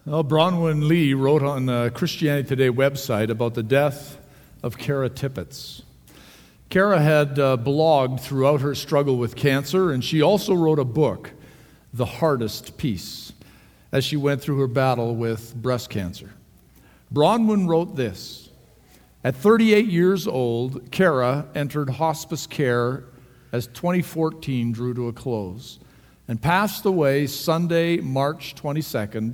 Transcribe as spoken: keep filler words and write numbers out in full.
Well, Bronwyn Lee wrote on the Christianity Today website about the death of Kara Tippett. Kara had uh, blogged throughout her struggle with cancer, and she also wrote a book, The Hardest Peace, as she went through her battle with breast cancer. Bronwyn wrote this: at thirty-eight years old, Kara entered hospice care as twenty fourteen drew to a close and passed away Sunday, March twenty-second,